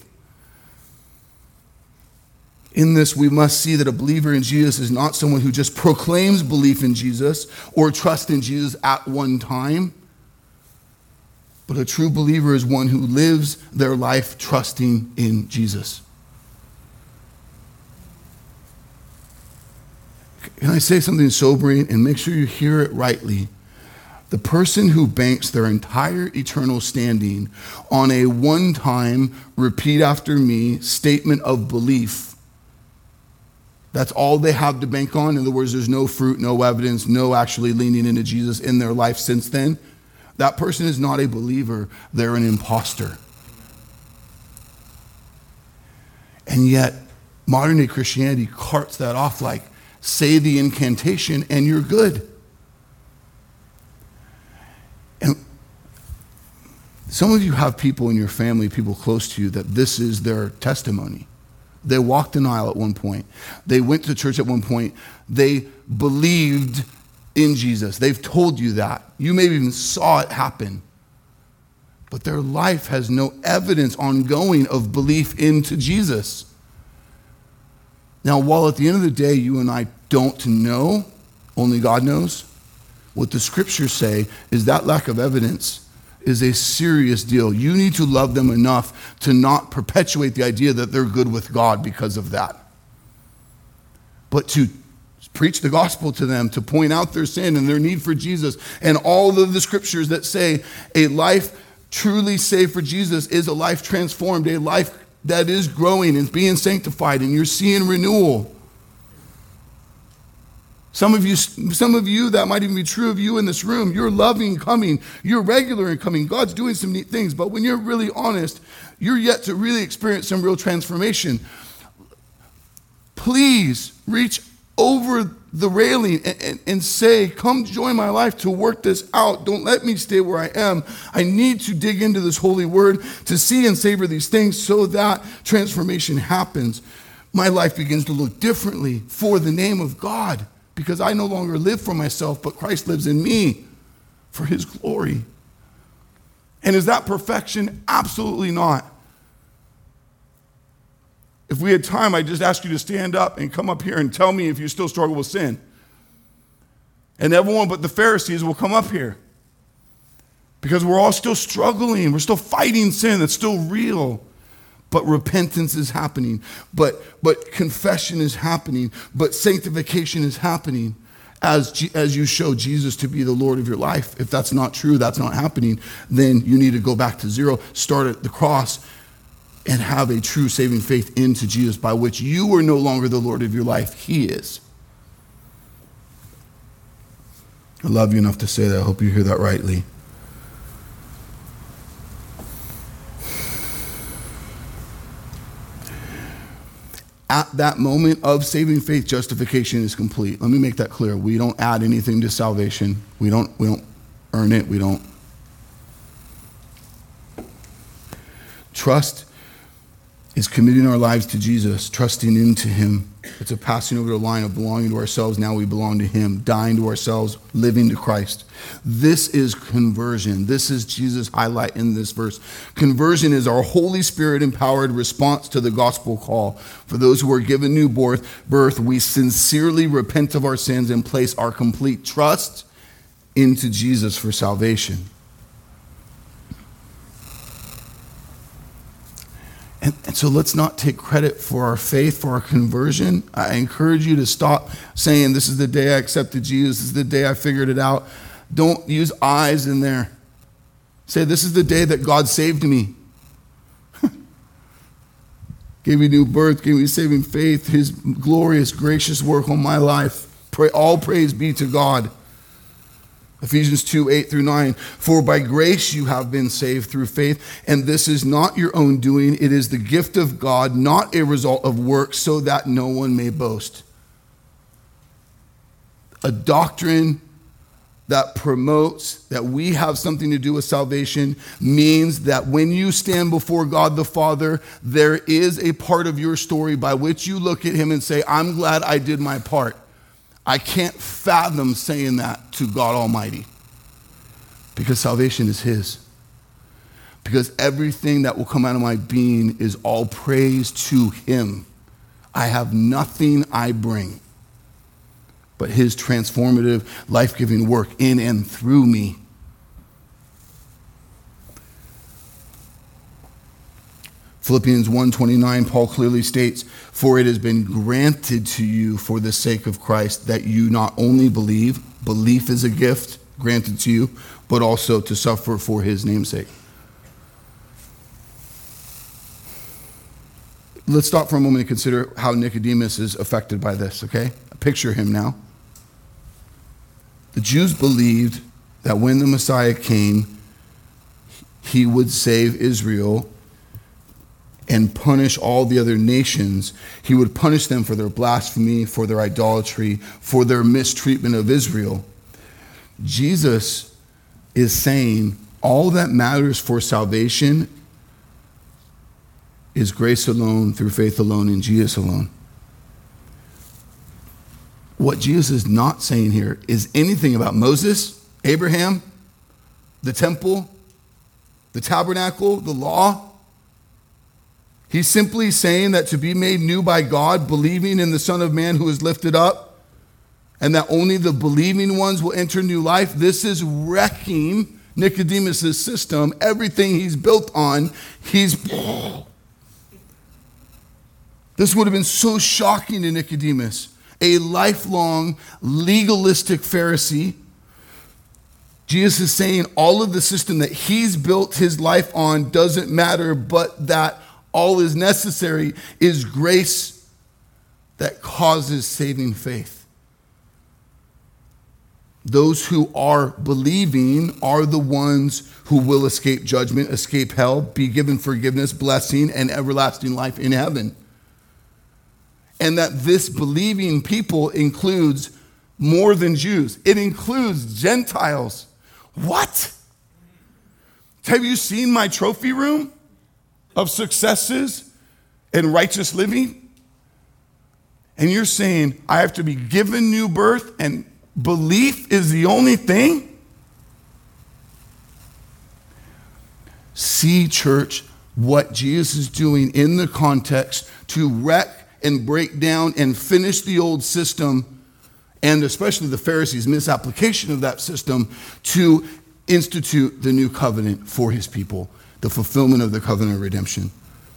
In this, we must see that a believer in Jesus is not someone who just proclaims belief in Jesus or trust in Jesus at one time. But a true believer is one who lives their life trusting in Jesus. Can I say something sobering and make sure you hear it rightly? The person who banks their entire eternal standing on a one-time, repeat after me statement of belief, that's all they have to bank on. In other words, there's no fruit, no evidence, no actually leaning into Jesus in their life since then. That person is not a believer. They're an imposter. And yet, modern-day Christianity carts that off like, say the incantation and you're good. And some of you have people in your family, people close to you, that this is their testimony. They walked an aisle at one point. They went to church at one point. They believed in Jesus. They've told you that. You maybe even saw it happen. But their life has no evidence ongoing of belief into Jesus. Now, while at the end of the day, you and I don't know, only God knows, what the scriptures say is that lack of evidence is a serious deal. You need to love them enough to not perpetuate the idea that they're good with God because of that. But to preach the gospel to them, to point out their sin and their need for Jesus. And all of the scriptures that say a life truly saved for Jesus is a life transformed, a life that is growing and being sanctified, and you're seeing renewal. Some of you, some of you, that might even be true of you in this room. You're loving coming. You're regular in coming. God's doing some neat things. But when you're really honest, you're yet to really experience some real transformation. Please reach over the railing and, and, and say, come join my life to work this out. Don't let me stay where I am. I need to dig into this holy word to see and savor these things so that transformation happens. My life begins to look differently for the name of God, because I no longer live for myself, but Christ lives in me for his glory. And is that perfection? Absolutely not. If we had time, I'd just ask you to stand up and come up here and tell me if you still struggle with sin. And everyone but the Pharisees will come up here, because we're all still struggling. We're still fighting sin that's still real. But repentance is happening. But, but confession is happening. But sanctification is happening as, G, as you show Jesus to be the Lord of your life. If that's not true, that's not happening, then you need to go back to zero, start at the cross, and have a true saving faith into Jesus, by which you are no longer the Lord of your life. He is. I love you enough to say that. I hope you hear that rightly. At that moment of saving faith, justification is complete. Let me make that clear. We don't add anything to salvation. We don't, we don't earn it. We don't. Trust is committing our lives to Jesus, trusting into him. It's a passing over the line of belonging to ourselves. Now we belong to him, dying to ourselves, living to Christ. This is conversion. This is Jesus' highlight in this verse. Conversion is our Holy Spirit empowered response to the gospel call. For those who are given new birth, birth, we sincerely repent of our sins and place our complete trust into Jesus for salvation. And, and so let's not take credit for our faith, for our conversion. I encourage you to stop saying, this is the day I accepted Jesus, this is the day I figured it out. Don't use eyes in there. Say, this is the day that God saved me. Gave me new birth, gave me saving faith, his glorious, gracious work on my life. Pray, all praise be to God. Ephesians two, eight through nine. For by grace you have been saved through faith, and this is not your own doing. It is the gift of God, not a result of works, so that no one may boast. A doctrine that promotes that we have something to do with salvation means that when you stand before God the Father, there is a part of your story by which you look at him and say, I'm glad I did my part. I can't fathom saying that to God Almighty, because salvation is his. Because everything that will come out of my being is all praise to him. I have nothing I bring but his transformative, life-giving work in and through me. Philippians one twenty-nine, Paul clearly states, for it has been granted to you for the sake of Christ that you not only believe, belief is a gift granted to you, but also to suffer for his name's sake. Let's stop for a moment and consider how Nicodemus is affected by this, okay? Picture him now. The Jews believed that when the Messiah came, he would save Israel and punish all the other nations. He would punish them for their blasphemy, for their idolatry, for their mistreatment of Israel. Jesus is saying all that matters for salvation is grace alone, through faith alone, in Jesus alone. What Jesus is not saying here is anything about Moses, Abraham, the temple, the tabernacle, the law. He's simply saying that to be made new by God, believing in the Son of Man who is lifted up, and that only the believing ones will enter new life. This is wrecking Nicodemus' system. Everything he's built on, he's... This would have been so shocking to Nicodemus. a lifelong legalistic Pharisee. Jesus is saying all of the system that he's built his life on doesn't matter, but that all is necessary is grace that causes saving faith. Those who are believing are the ones who will escape judgment, escape hell, be given forgiveness, blessing, and everlasting life in heaven. And that this believing people includes more than Jews. It includes Gentiles. What? Have you seen my trophy room of successes and righteous living? And you're saying I have to be given new birth and belief is the only thing? See, church, what Jesus is doing in the context to wreck and break down and finish the old system, and especially the Pharisees' misapplication of that system, to institute the new covenant for his people, the fulfillment of the covenant of redemption.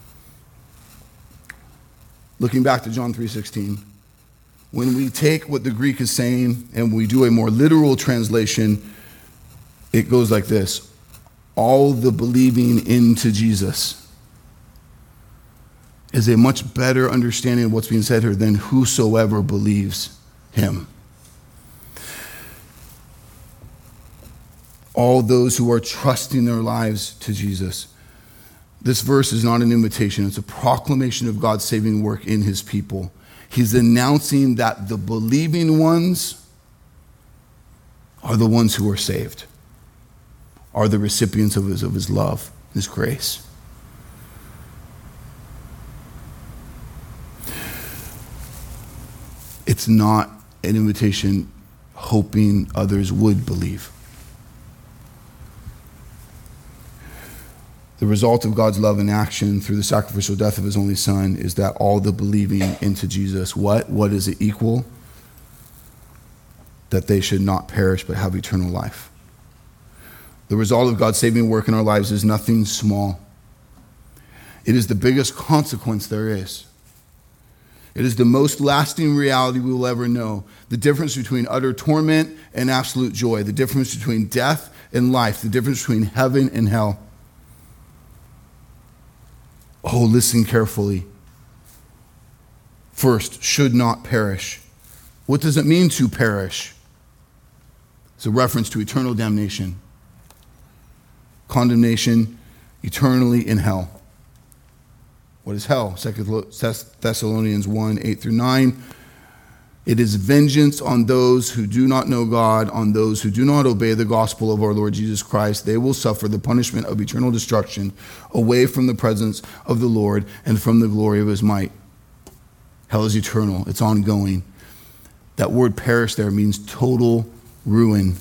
Looking back to John three sixteen, when we take what the Greek is saying and we do a more literal translation, it goes like this: all the believing into Jesus is a much better understanding of what's being said here than whosoever believes him. All those who are trusting their lives to Jesus. This verse is not an invitation. It's a proclamation of God's saving work in his people. He's announcing that the believing ones are the ones who are saved, are the recipients of his, of his love, his grace. It's not an invitation hoping others would believe. The result of God's love in action through the sacrificial death of his only son is that all the believing into Jesus, what? What is it equal? That they should not perish but have eternal life. The result of God's saving work in our lives is nothing small. It is the biggest consequence there is. It is the most lasting reality we will ever know. The difference between utter torment and absolute joy. The difference between death and life. The difference between heaven and hell. Oh, listen carefully. First, should not perish. What does it mean to perish? It's a reference to eternal damnation. Condemnation eternally in hell. What is hell? Second Thessalonians one, eight through nine. It is vengeance on those who do not know God, on those who do not obey the gospel of our Lord Jesus Christ. They will suffer the punishment of eternal destruction away from the presence of the Lord and from the glory of his might. Hell is eternal. It's ongoing. That word perish there means total ruin.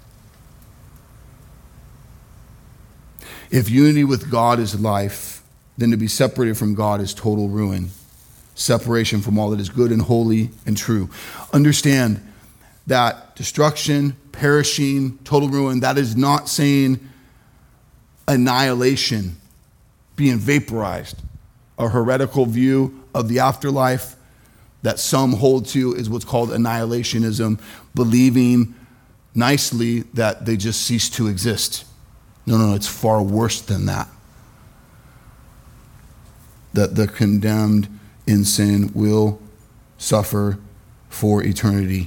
If unity with God is life, then to be separated from God is total ruin. Separation from all that is good and holy and true. Understand that destruction, perishing, total ruin, that is not saying annihilation, being vaporized. A heretical view of the afterlife that some hold to is what's called annihilationism, believing nicely that they just cease to exist. No, no, it's far worse than that. That the condemned in sin will suffer for eternity.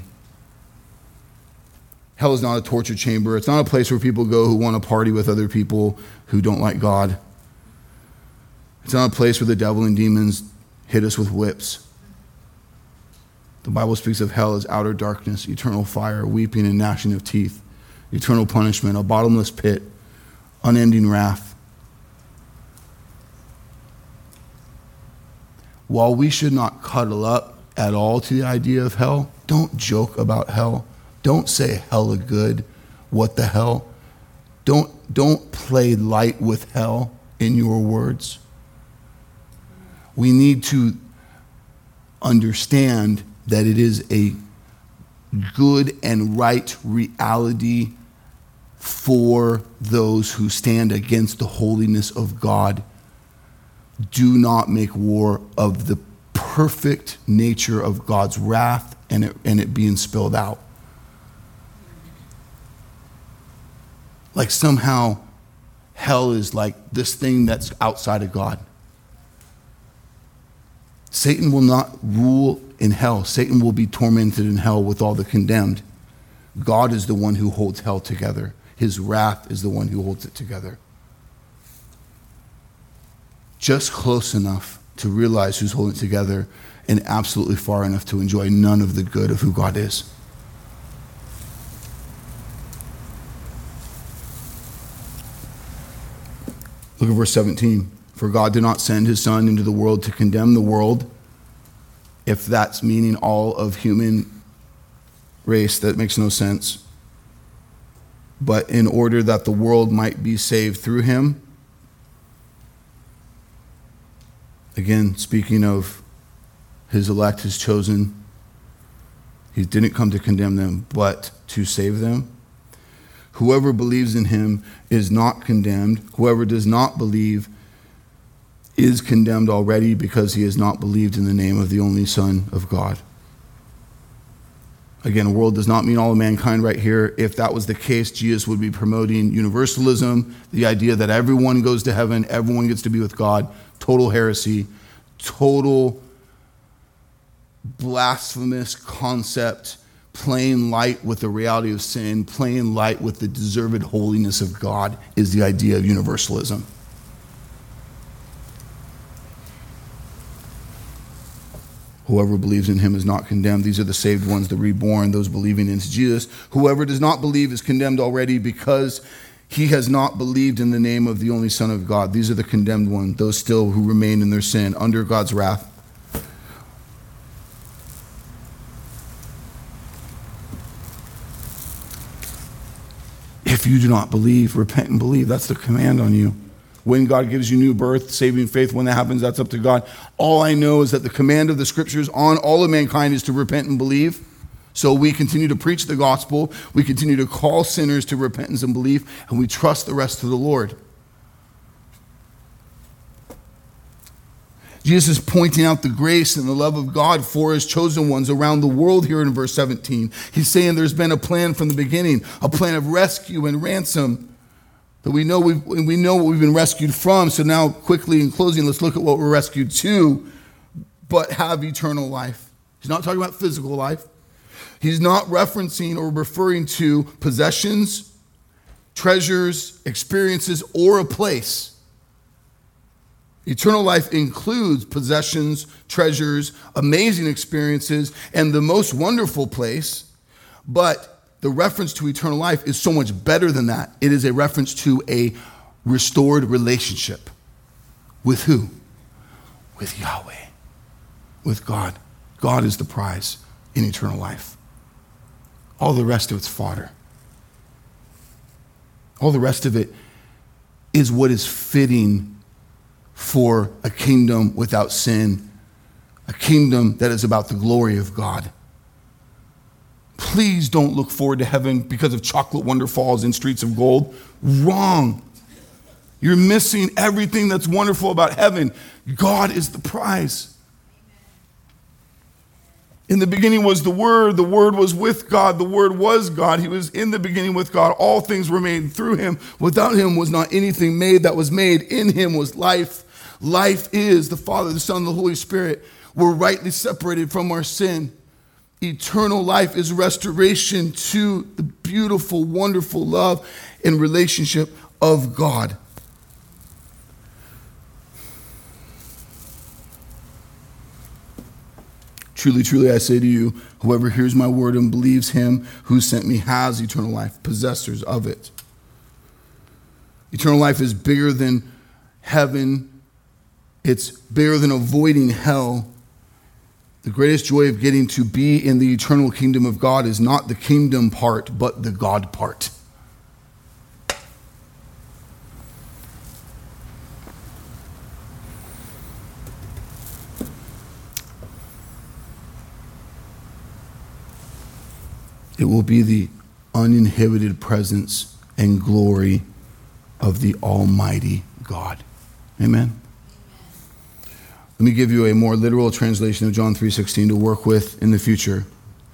Hell is not a torture chamber. It's not a place where people go who want to party with other people who don't like God. It's not a place where the devil and demons hit us with whips. The Bible speaks of hell as outer darkness, eternal fire, weeping and gnashing of teeth, eternal punishment, a bottomless pit, unending wrath. While we should not cuddle up at all to the idea of hell, don't joke about hell. Don't say hella good. What the hell? Don't, don't play light with hell in your words. We need to understand that it is a good and right reality for those who stand against the holiness of God. Do not make war of the perfect nature of God's wrath and it, and it being spilled out. Like somehow hell is like this thing that's outside of God. Satan will not rule in hell. Satan will be tormented in hell with all the condemned. God is the one who holds hell together. His wrath is the one who holds it together. Just close enough to realize who's holding it together, and absolutely far enough to enjoy none of the good of who God is. Look at verse seventeen. For God did not send his son into the world to condemn the world. If that's meaning all of human race, that makes no sense. But in order that the world might be saved through him. Again, speaking of his elect, his chosen, he didn't come to condemn them, but to save them. Whoever believes in him is not condemned. Whoever does not believe is condemned already because he has not believed in the name of the only Son of God. Again, world does not mean all of mankind right here. If that was the case, Jesus would be promoting universalism, the idea that everyone goes to heaven, everyone gets to be with God. Total heresy, total blasphemous concept, playing light with the reality of sin, playing light with the deserved holiness of God is the idea of universalism. Whoever believes in him is not condemned. These are the saved ones, the reborn, those believing in Jesus. Whoever does not believe is condemned already because he has not believed in the name of the only Son of God. These are the condemned ones, those still who remain in their sin, under God's wrath. If you do not believe, repent and believe. That's the command on you. When God gives you new birth, saving faith, when that happens, that's up to God. All I know is that the command of the scriptures on all of mankind is to repent and believe. So we continue to preach the gospel. We continue to call sinners to repentance and belief, and we trust the rest of the Lord. Jesus is pointing out the grace and the love of God for his chosen ones around the world here in verse seventeen. He's saying there's been a plan from the beginning, a plan of rescue and ransom. That we know we've, we know what we've been rescued from. So now quickly in closing, let's look at what we're rescued to, but have eternal life. He's not talking about physical life. He's not referencing or referring to possessions, treasures, experiences, or a place. Eternal life includes possessions, treasures, amazing experiences, and the most wonderful place, but the reference to eternal life is so much better than that. It is a reference to a restored relationship. With who? With Yahweh. With God. God is the prize in eternal life. All the rest of it's fodder. All the rest of it is what is fitting for a kingdom without sin, a kingdom that is about the glory of God. Please don't look forward to heaven because of chocolate waterfalls and streets of gold. Wrong. You're missing everything that's wonderful about heaven. God is the prize. In the beginning was the Word. The Word was with God. The Word was God. He was in the beginning with God. All things were made through him. Without him was not anything made that was made. In him was life. Life is the Father, the Son, and the Holy Spirit. We're rightly separated from our sin. Eternal life is restoration to the beautiful, wonderful love and relationship of God. Truly, truly, I say to you, whoever hears my word and believes him who sent me has eternal life, possessors of it. Eternal life is bigger than heaven. It's bigger than avoiding hell. The greatest joy of getting to be in the eternal kingdom of God is not the kingdom part, but the God part. It will be the uninhibited presence and glory of the Almighty God. Amen. Let me give you a more literal translation of John three sixteen to work with in the future.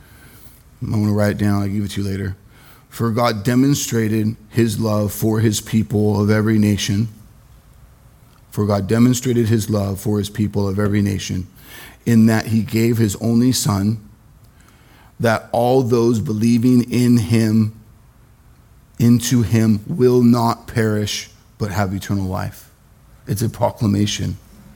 I'm going to write it down. I'll give it to you later. For God demonstrated his love for his people of every nation. For God demonstrated his love for his people of every nation, in that he gave his only Son, that all those believing in him, into him, will not perish, but have eternal life. It's a proclamation.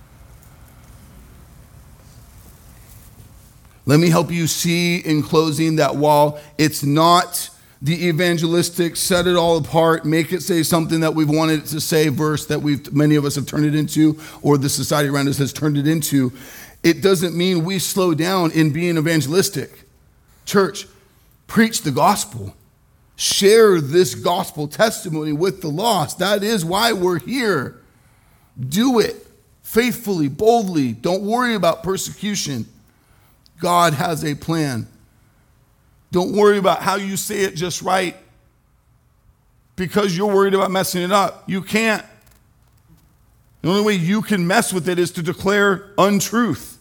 Let me help you see in closing that while it's not the evangelistic, set it all apart, make it say something that we've wanted it to say verse that we've many of us have turned it into, or the society around us has turned it into, it doesn't mean we slow down in being evangelistic. Church, preach the gospel. Share this gospel testimony with the lost. That is why we're here. Do it faithfully, boldly. Don't worry about persecution. God has a plan. Don't worry about how you say it just right because you're worried about messing it up. You can't. The only way you can mess with it is to declare untruth.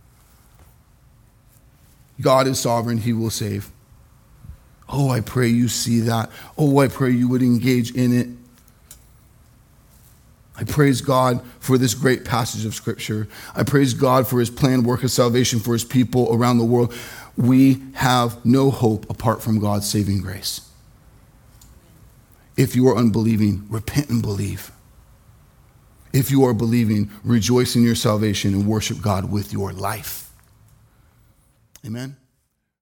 God is sovereign. He will save. Oh, I pray you see that. Oh, I pray you would engage in it. I praise God for this great passage of Scripture. I praise God for his planned work of salvation for his people around the world. We have no hope apart from God's saving grace. If you are unbelieving, repent and believe. If you are believing, rejoice in your salvation and worship God with your life. Amen.